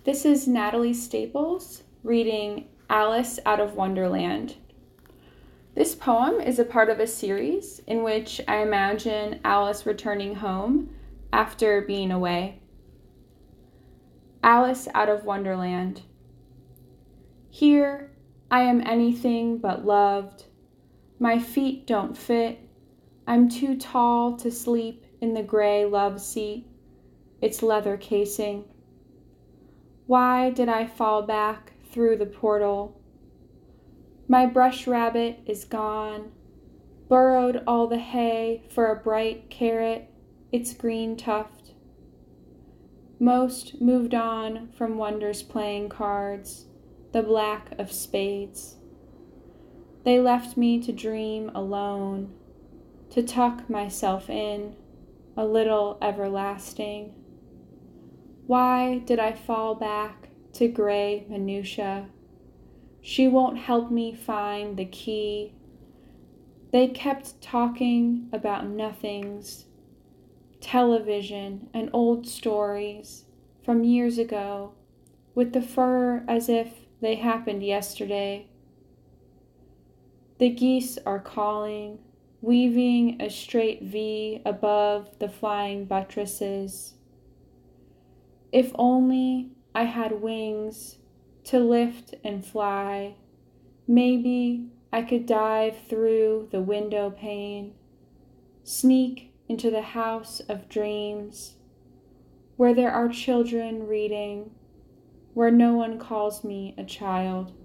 This is Natalie Staples reading Alice Out of Wonderland. This poem is a part of a series in which I imagine Alice returning home after being away. Alice Out of Wonderland. Here I am anything but loved. My feet don't fit. I'm too tall to sleep in the gray love seat, its leather casing. Why did I fall back through the portal? My brush rabbit is gone, burrowed all the hay for a bright carrot, its green tuft. Most moved on from Wonder's playing cards, the black of spades. They left me to dream alone, to tuck myself in, a little everlasting. Why did I fall back to gray minutia? She won't help me find the key. They kept talking about nothings, television and old stories from years ago, with the fur as if they happened yesterday. The geese are calling, weaving a straight V above the flying buttresses. If only I had wings to lift and fly, maybe I could dive through the window pane, sneak into the house of dreams, where there are children reading, where no one calls me a child.